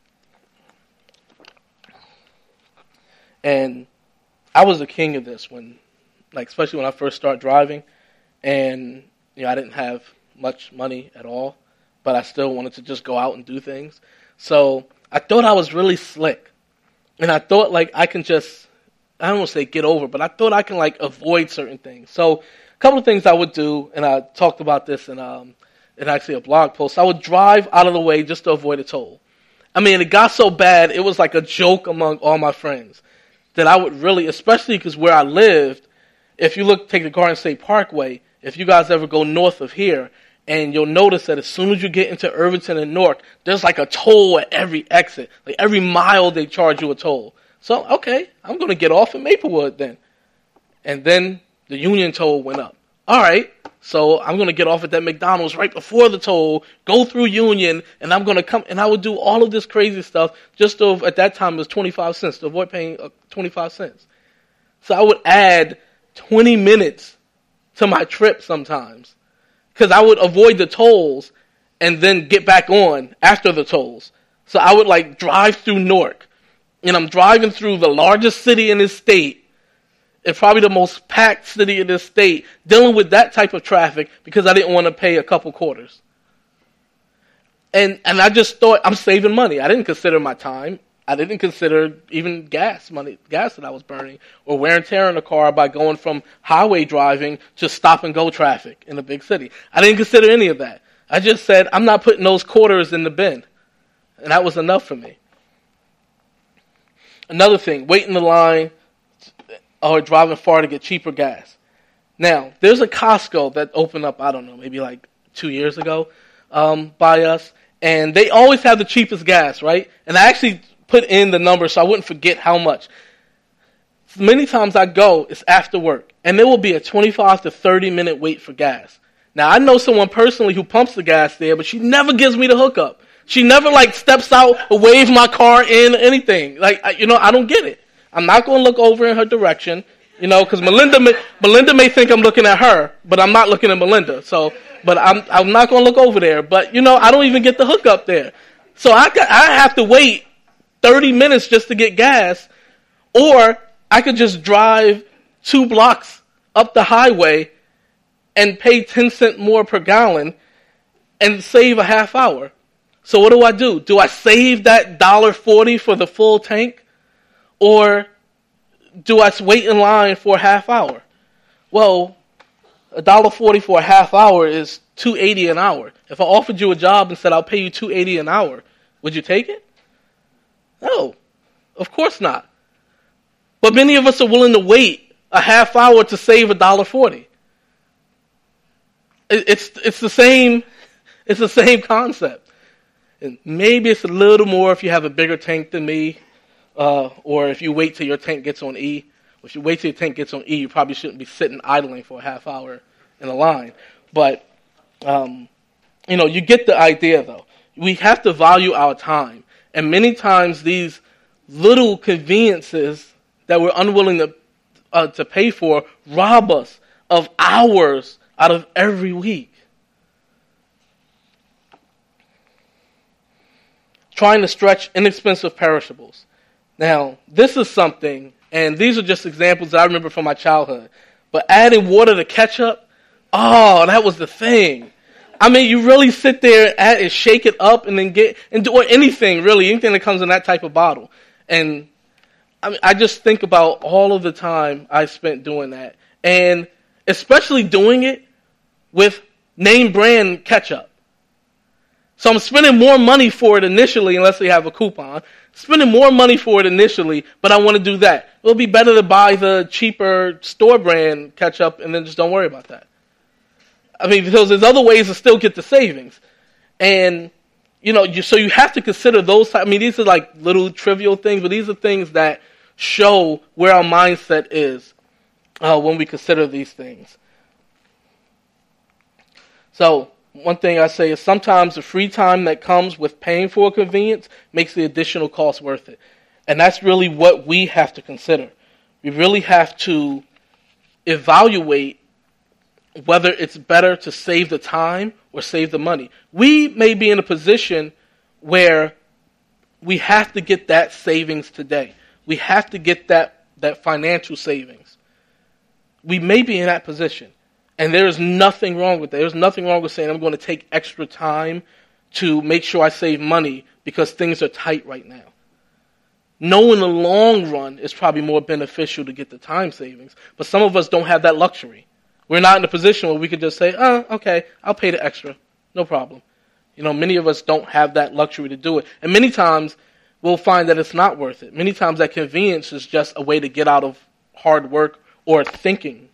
And I was a king of this especially when I first started driving, and I didn't have much money at all, but I still wanted to just go out and do things. So I thought I was really slick, and I thought I can just, I don't want to say get over, but I thought I can avoid certain things. So a couple of things I would do, and I talked about this in actually a blog post. I would drive out of the way just to avoid a toll. I mean, it got so bad, it was like a joke among all my friends that I would really, especially because where I lived, if you take the Garden State Parkway, if you guys ever go north of here, and you'll notice that as soon as you get into Irvington and Newark, there's a toll at every exit. Every mile they charge you a toll. So, okay, I'm going to get off in Maplewood then. And then The Union toll went up. All right, so I'm going to get off at that McDonald's right before the toll, go through Union, and I'm going to come, and I would do all of this crazy stuff just to, at that time it was 25 cents, to avoid paying 25 cents. So I would add 20 minutes to my trip sometimes, because I would avoid the tolls and then get back on after the tolls. So I would like drive through Newark, and I'm driving through the largest city in this state, it's probably the most packed city in this state, dealing with that type of traffic because I didn't want to pay a couple quarters. And I just thought I'm saving money. I didn't consider my time. I didn't consider even gas that I was burning, or wear and tear in the car by going from highway driving to stop and go traffic in a big city. I didn't consider any of that. I just said, I'm not putting those quarters in the bin. And that was enough for me. Another thing, waiting in the line or driving far to get cheaper gas. Now, there's a Costco that opened up, I don't know, maybe like 2 years ago by us. And they always have the cheapest gas, right? And I actually put in the number so I wouldn't forget how much. Many times I go, it's after work. And there will be a 25 to 30 minute wait for gas. Now, I know someone personally who pumps the gas there, but she never gives me the hookup. She never like steps out or waves my car in or anything. Like, I don't get it. I'm not going to look over in her direction, because Melinda may think I'm looking at her, but I'm not looking at Melinda. So, but I'm not going to look over there. But I don't even get the hookup there. So I have to wait 30 minutes just to get gas, or I could just drive 2 blocks up the highway and pay 10 cents more per gallon and save a half hour. So what do? Do I save that $1.40 for the full tank? Or do I wait in line for a half hour? Well, $1.40 for a half hour is $2.80 an hour. If I offered you a job and said I'll pay you $2.80 an hour, would you take it? No, of course not. But many of us are willing to wait a half hour to save $1.40. It's the same. It's the same concept. And maybe it's a little more if you have a bigger tank than me. Or if you wait till your tank gets on E. If you wait till your tank gets on E, you probably shouldn't be sitting idling for a half hour in a line. But, you get the idea, though. We have to value our time. And many times these little conveniences that we're unwilling to pay for rob us of hours out of every week. Trying to stretch inexpensive perishables. Now, this is something, and these are just examples that I remember from my childhood, but adding water to ketchup, that was the thing. I mean, you really sit there and shake it up and then or anything that comes in that type of bottle. And I just think about all of the time I spent doing that, and especially doing it with name brand ketchup. So I'm spending more money for it initially, unless they have a coupon. Spending more money for it initially, but I want to do that. It'll be better to buy the cheaper store brand ketchup and then just don't worry about that. I mean, because there's other ways to still get the savings. And, so you have to consider those. I mean, these are like little trivial things, but these are things that show where our mindset is when we consider these things. So, one thing I say is sometimes the free time that comes with paying for a convenience makes the additional cost worth it. And that's really what we have to consider. We really have to evaluate whether it's better to save the time or save the money. We may be in a position where we have to get that savings today. We have to get that financial savings. We may be in that position. And there is nothing wrong with that. There's nothing wrong with saying I'm going to take extra time to make sure I save money because things are tight right now. No, in the long run, it's probably more beneficial to get the time savings. But some of us don't have that luxury. We're not in a position where we could just say, okay, I'll pay the extra. No problem. Many of us don't have that luxury to do it. And many times, we'll find that it's not worth it. Many times that convenience is just a way to get out of hard work or thinking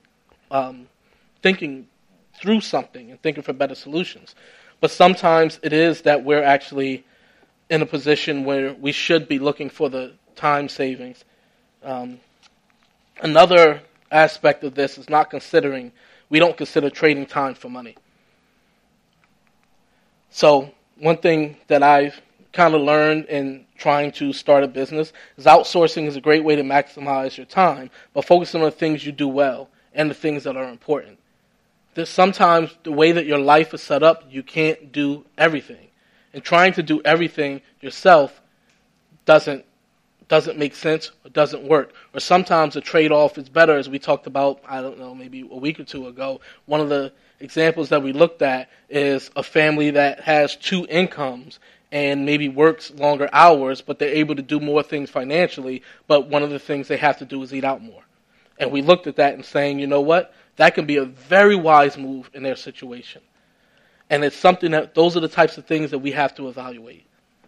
through something and thinking for better solutions. But sometimes it is that we're actually in a position where we should be looking for the time savings. Another aspect of this is we don't consider trading time for money. So one thing that I've kind of learned in trying to start a business is outsourcing is a great way to maximize your time, but focusing on the things you do well and the things that are important. There's sometimes the way that your life is set up, you can't do everything. And trying to do everything yourself doesn't make sense or doesn't work. Or sometimes the trade-off is better, as we talked about, I don't know, maybe a week or two ago. One of the examples that we looked at is a family that has two incomes and maybe works longer hours, but they're able to do more things financially, but one of the things they have to do is eat out more. And we looked at that and saying, you know what? That can be a very wise move in their situation. And it's something that, those are the types of things that we have to evaluate.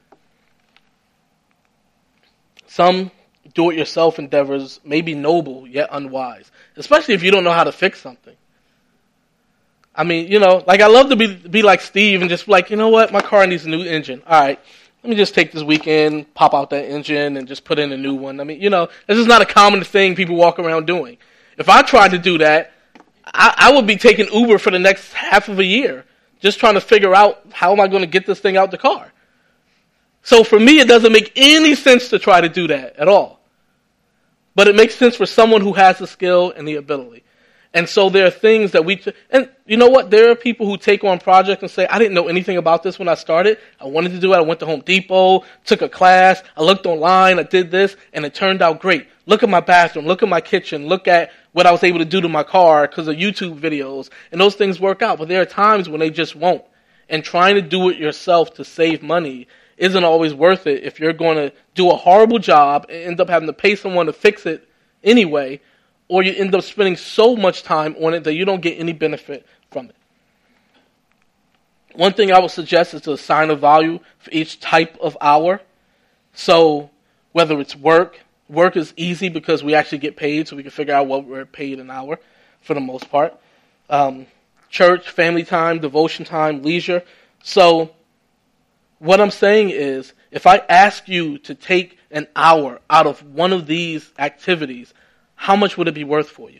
Some do-it-yourself endeavors may be noble, yet unwise, especially if you don't know how to fix something. I mean, like I love to be like Steve and just like, you know what, my car needs a new engine. All right, let me just take this weekend, pop out that engine, and just put in a new one. I mean, this is not a common thing people walk around doing. If I tried to do that, I would be taking Uber for the next half of a year, just trying to figure out how am I going to get this thing out the car. So for me, it doesn't make any sense to try to do that at all. But it makes sense for someone who has the skill and the ability. And so there are things that and you know what? There are people who take on projects and say, I didn't know anything about this when I started. I wanted to do it. I went to Home Depot, took a class, I looked online, I did this, and it turned out great. Look at my bathroom, look at my kitchen, look at what I was able to do to my car because of YouTube videos. And those things work out. But there are times when they just won't. And trying to do it yourself to save money isn't always worth it if you're going to do a horrible job and end up having to pay someone to fix it anyway, or you end up spending so much time on it that you don't get any benefit from it. One thing I would suggest is to assign a value for each type of hour. So whether it's work is easy because we actually get paid, so we can figure out what we're paid an hour for the most part. Church, family time, devotion time, leisure. So what I'm saying is, if I ask you to take an hour out of one of these activities, how much would it be worth for you?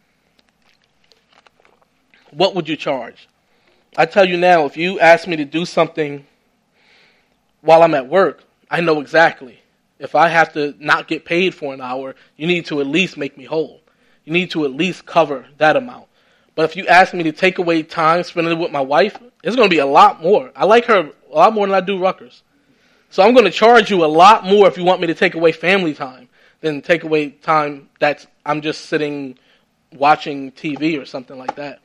What would you charge? I tell you now, if you ask me to do something while I'm at work, I know exactly. If I have to not get paid for an hour, you need to at least make me whole. You need to at least cover that amount. But if you ask me to take away time spending it with my wife, it's going to be a lot more. I like her a lot more than I do Rutgers. So I'm going to charge you a lot more if you want me to take away family time than take away time that's I'm just sitting watching TV or something like that.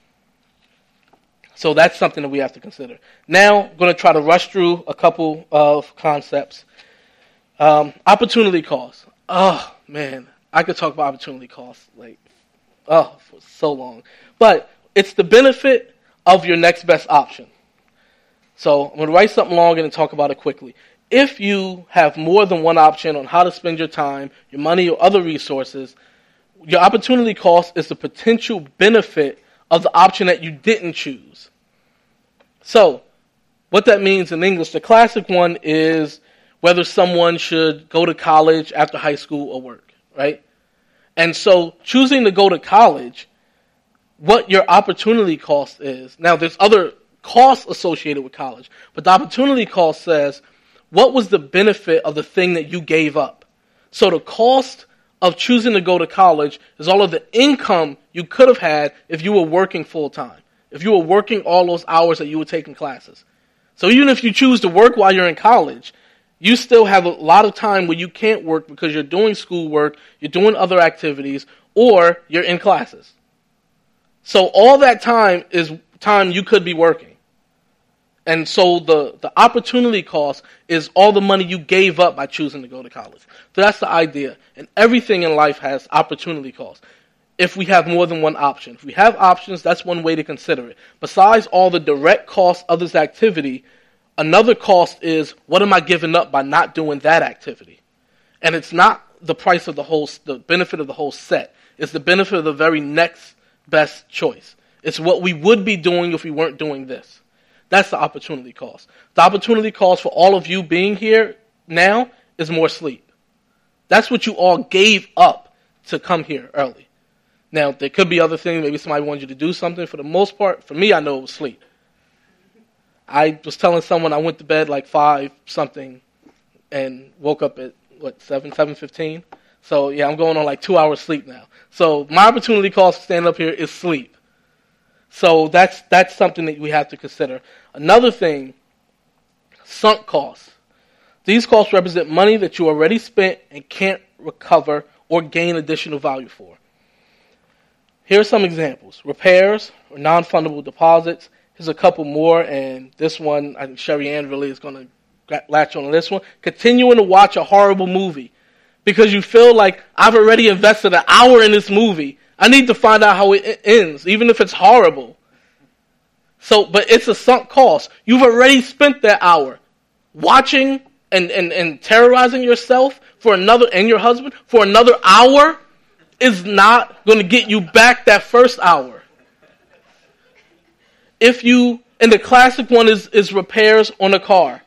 So that's something that we have to consider. Now, I'm going to try to rush through a couple of concepts. Opportunity cost. Oh, man. I could talk about opportunity cost for so long. But it's the benefit of your next best option. So I'm going to write something long and talk about it quickly. If you have more than one option on how to spend your time, your money, or other resources, your opportunity cost is the potential benefit of the option that you didn't choose. So, what that means in English, the classic one is whether someone should go to college after high school or work, right? And so, choosing to go to college, what your opportunity cost is. Now, there's other costs associated with college, but the opportunity cost says, what was the benefit of the thing that you gave up? So the cost of choosing to go to college is all of the income you could have had if you were working full time, if you were working all those hours that you were taking classes. So even if you choose to work while you're in college, you still have a lot of time where you can't work because you're doing schoolwork, you're doing other activities, or you're in classes. So all that time is time you could be working. And so the opportunity cost is all the money you gave up by choosing to go to college. So that's the idea. And everything in life has opportunity cost. If we have more than one option. If we have options, that's one way to consider it. Besides all the direct costs of this activity, another cost is, what am I giving up by not doing that activity? And it's not the price of the benefit of the whole set. It's the benefit of the very next best choice. It's what we would be doing if we weren't doing this. That's the opportunity cost. The opportunity cost for all of you being here now is more sleep. That's what you all gave up to come here early. Now, there could be other things. Maybe somebody wanted you to do something. For the most part, for me, I know it was sleep. I was telling someone I went to bed like 5-something and woke up at, 7:15? So, yeah, I'm going on like 2 hours sleep now. So my opportunity cost to stand up here is sleep. So that's something that we have to consider. Another thing, sunk costs. These costs represent money that you already spent and can't recover or gain additional value for. Here are some examples. Repairs or non-fundable deposits. Here's a couple more, and this one, I think Sherry Ann really is going to latch on to this one. Continuing to watch a horrible movie because you feel like I've already invested an hour in this movie. I need to find out how it ends, even if it's horrible. So, but it's a sunk cost. You've already spent that hour watching and terrorizing yourself for another, and your husband, for another hour is not going to get you back that first hour. And the classic one is repairs on a car.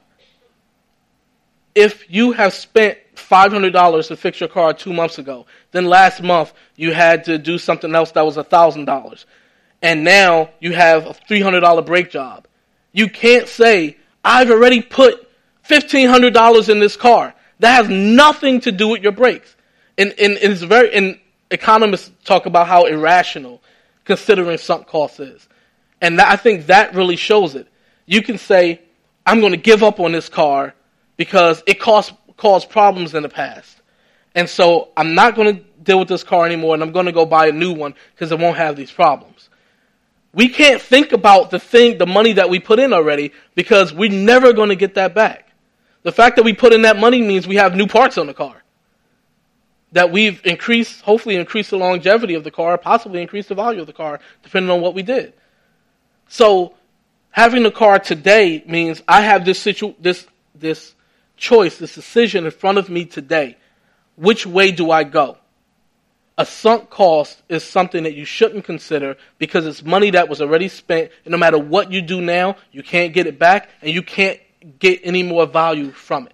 If you have spent $500 to fix your car 2 months ago, then last month you had to do something else that was $1,000, and now you have a $300 brake job. You can't say, I've already put $1,500 in this car. That has nothing to do with your brakes. And economists talk about how irrational considering sunk costs is. And I think that really shows it. You can say, I'm going to give up on this car because it caused problems in the past. And so I'm not going to deal with this car anymore, and I'm going to go buy a new one because it won't have these problems. We can't think about the money that we put in already because we're never going to get that back. The fact that we put in that money means we have new parts on the car. That we've hopefully increased the longevity of the car, possibly increased the value of the car, depending on what we did. So having the car today means I have this choice, this decision in front of me today. Which way do I go? A sunk cost is something that you shouldn't consider because it's money that was already spent, and no matter what you do now, you can't get it back, and you can't get any more value from it.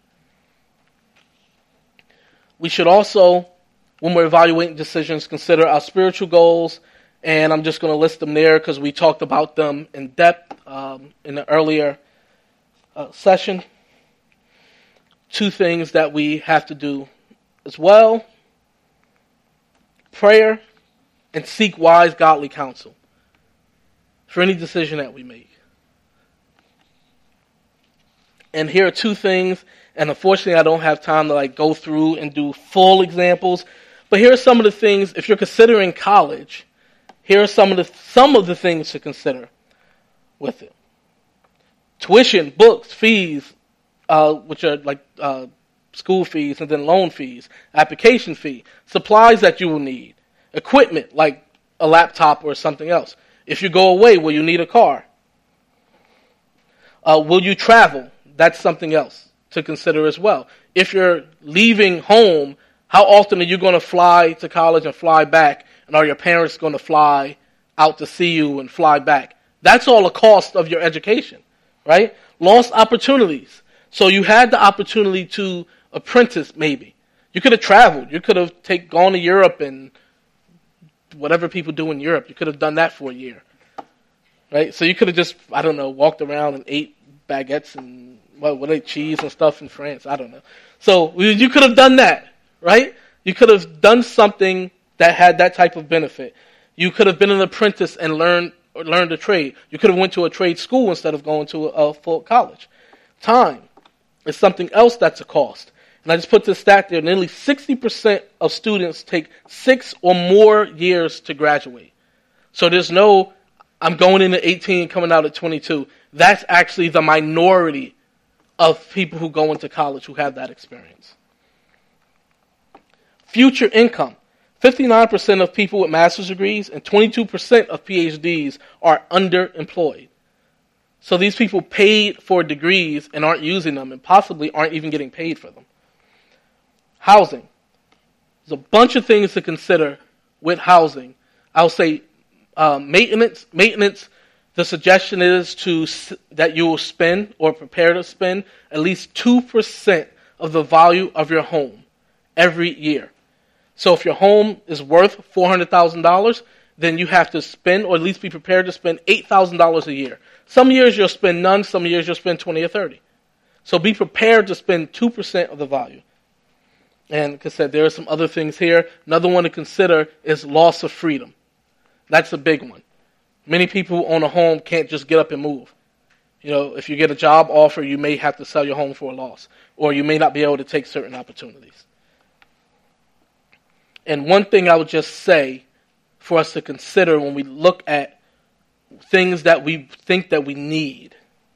We should also, when we're evaluating decisions, consider our spiritual goals, and I'm just going to list them there because we talked about them in depth in the earlier session. 2 things that we have to do as well: prayer and seek wise, godly counsel for any decision that we make. And here are 2 things, and unfortunately I don't have time to go through and do full examples, but here are some of the things. If you're considering college, here are some of the things to consider with it. Tuition, books, fees, which are school fees, and then loan fees, application fee, supplies that you will need, equipment like a laptop or something else. If you go away, will you need a car? Will you travel? That's something else to consider as well. If you're leaving home, how often are you going to fly to college and fly back? And are your parents going to fly out to see you and fly back? That's all a cost of your education, right? Lost opportunities. So you had the opportunity to apprentice maybe. You could have traveled. You could have gone to Europe and whatever people do in Europe. You could have done that for a year, right? So you could have just, walked around and ate baguettes and cheese and stuff in France. I don't know. So you could have done that, right? You could have done something that had that type of benefit. You could have been an apprentice and learned a trade. You could have went to a trade school instead of going to a full college. Time is something else that's a cost. And I just put this stat there. Nearly 60% of students take 6 or more years to graduate. So there's no, I'm going in at 18 and coming out at 22. That's actually the minority of people who go into college who have that experience. Future income. 59% of people with master's degrees and 22% of PhDs are underemployed. So these people paid for degrees and aren't using them and possibly aren't even getting paid for them. Housing. There's a bunch of things to consider with housing. I'll say maintenance. Maintenance, the suggestion is that you will spend or prepare to spend at least 2% of the value of your home every year. So if your home is worth $400,000, then you have to spend, or at least be prepared to spend $8,000 a year. Some years you'll spend none, some years you'll spend 20 or 30. So be prepared to spend 2% of the value. And like I said, there are some other things here. Another one to consider is loss of freedom. That's a big one. Many people who own a home can't just get up and move. If you get a job offer, you may have to sell your home for a loss, or you may not be able to take certain opportunities. And one thing I would just say for us to consider when we look at things that we think that we need.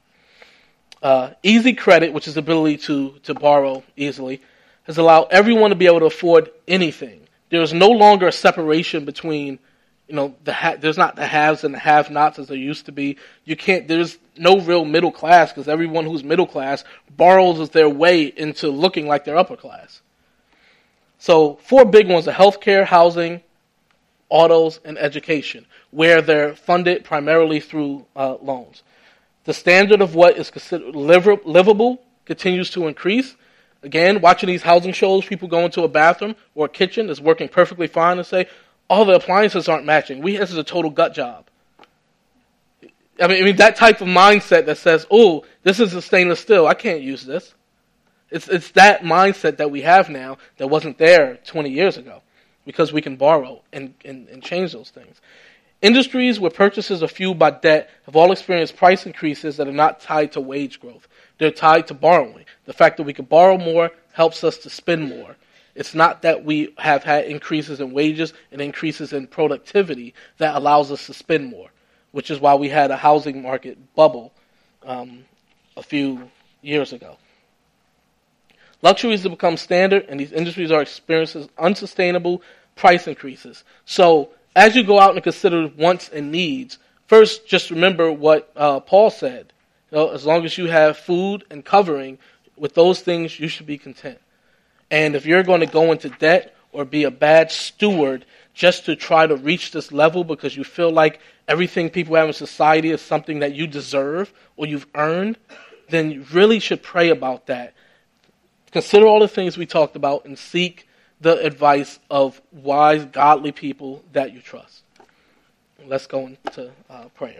Easy credit, which is the ability to borrow easily, has allowed everyone to be able to afford anything. There is no longer a separation between, there's not the haves and the have-nots as there used to be. There's no real middle class because everyone who's middle class borrows their way into looking like they're upper class. So 4 big ones are healthcare, housing, autos, and education, where they're funded primarily through loans. The standard of what is considered livable continues to increase. Again, watching these housing shows, people go into a bathroom or a kitchen that's working perfectly fine and say, all the appliances aren't matching. This is a total gut job. I mean that type of mindset that says, oh, this is a stainless steel, I can't use this. It's that mindset that we have now that wasn't there 20 years ago, because we can borrow and change those things. Industries where purchases are fueled by debt have all experienced price increases that are not tied to wage growth. They're tied to borrowing. The fact that we can borrow more helps us to spend more. It's not that we have had increases in wages and increases in productivity that allows us to spend more, which is why we had a housing market bubble a few years ago. Luxuries have become standard, and these industries are experiencing unsustainable price increases. So as you go out and consider wants and needs, first just remember what Paul said. As long as you have food and covering, with those things you should be content. And if you're going to go into debt or be a bad steward just to try to reach this level because you feel like everything people have in society is something that you deserve or you've earned, then you really should pray about that. Consider all the things we talked about and seek the advice of wise, godly people that you trust. Let's go into prayer.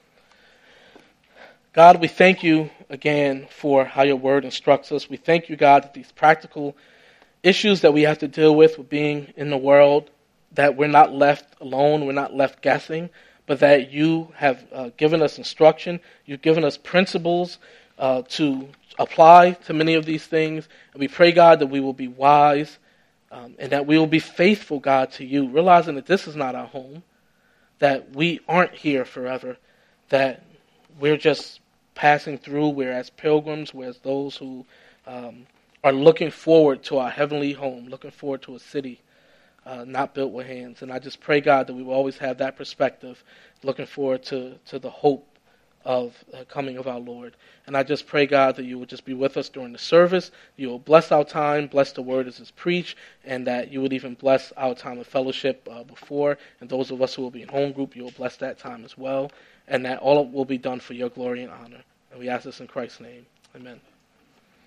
God, we thank you again for how your word instructs us. We thank you, God, that these practical issues that we have to deal with being in the world, that we're not left alone, we're not left guessing, but that you have given us instruction, you've given us principles to apply to many of these things. And we pray, God, that we will be wise and that we will be faithful, God, to you, realizing that this is not our home, that we aren't here forever, that we're just passing through. We're as pilgrims, we're as those who are looking forward to our heavenly home, looking forward to a city not built with hands. And I just pray, God, that we will always have that perspective, looking forward to the hope of the coming of our Lord. And I just pray, God, that you would just be with us during the service. You will bless our time, bless the word as it's preached, and that you would even bless our time of fellowship before. And those of us who will be in home group, you will bless that time as well. And that all will be done for your glory and honor. And we ask this in Christ's name. Amen.